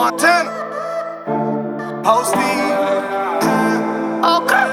Montana. Posty. Okay.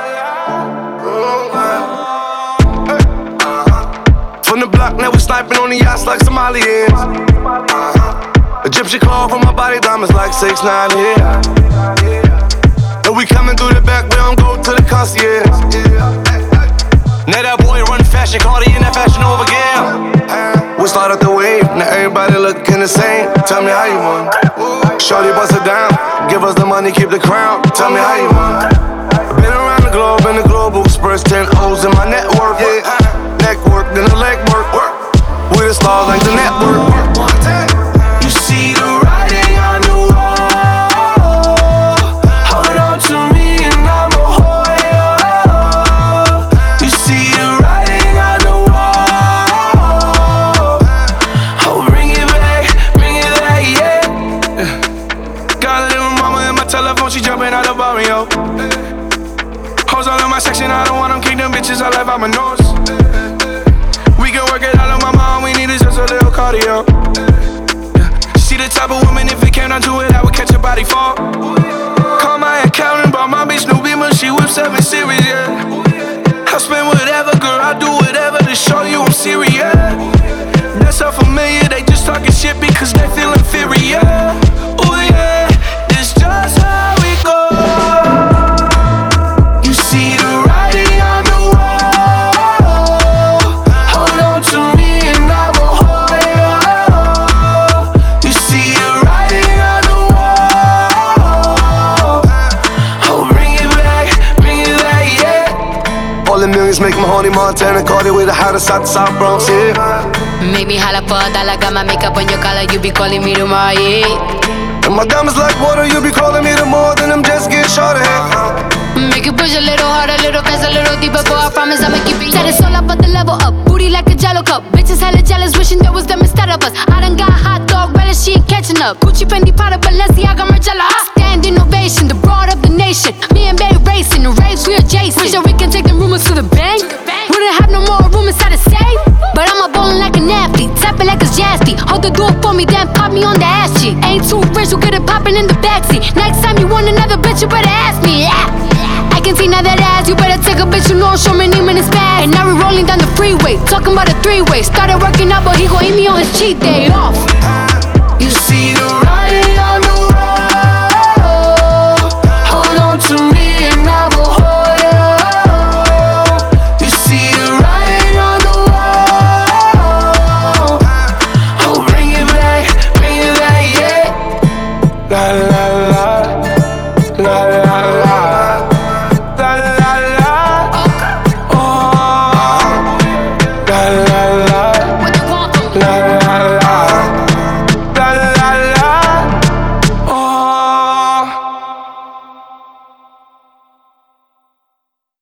From the block, now we sniping on the yachts like Somalians. Egyptian call from my body, diamonds like 6'9" here. And we coming through the back, we don't go to the concierge. Now that boy run fashion, Cardi in that fashion over again. We start up the wave, now everybody looking the same. Tell me how you want. Shorty bust it down, give us the money, keep the crown. Tell me how you want. Been around the globe, in the global express, 10 O's in my network. Yeah, neck work, then the leg work. We the stars like the network. You see the writing on the wall. Hold on to me and I'ma hold you. You see the writing on the wall. Oh, bring it back, yeah. Got a little mama in my telephone, she jumping out the barrio. Hoes all in my section, I don't want them kick them bitches, I left out my nose. We can work it all on my mom, we need is just a little cardio. She the type of woman, if it came down to it, I would catch a body fall. Call my accountant, bought my bitch new Beamer, she whips 7 Series, yeah. I spend whatever, girl, I do whatever to show you I'm serious. That's so familiar, they just talking shit because they feel inferior. Ooh yeah, it's just how we go. You see the writing on the wall. Hold on to me and I will hold you. You see the writing on the wall. Oh, bring it back, yeah. All the millions make my honey Montana. Cardi with the hottest out the South Bronx, yeah. Make me holla for $1, got my makeup on your collar, you be calling me tomorrow, yeah. And my diamonds like water, you be calling me the more than them just get shorter. Make you push a little harder, a little faster, a little deeper, boy, I promise I'ma keep it. Said it's all about the level up, booty like a jello cup. Bitches hella jealous, wishing there was them instead of us. I done got hot dog, relish, she ain't catching up. Gucci, Fendi, Prada, Balenciaga, Margiela. Stand innovation, the broad of the nation. Me and Bay racing, the raves we adjacent. Pretty sure we can take them rumors to the bank. Wouldn't have no more room inside the safe. But I'm a ballin' like an athlete, tap it like it's Jasty. Hold the door for me, then pop me on the ass cheek. Ain't too rich, we'll get it poppin' in the backseat. Next time you want another bitch, you better ask me. I can see now that ass, you better take a bitch, you know show me name in his past. And now we rolling down the freeway, talking about a 3-way. Started working out, but he gon' eat me on his cheat day off. You see the writing on the wall. Hold on to me and I will hold you. You see the writing on the wall. Oh, bring it back, yeah. La la la, la la la. La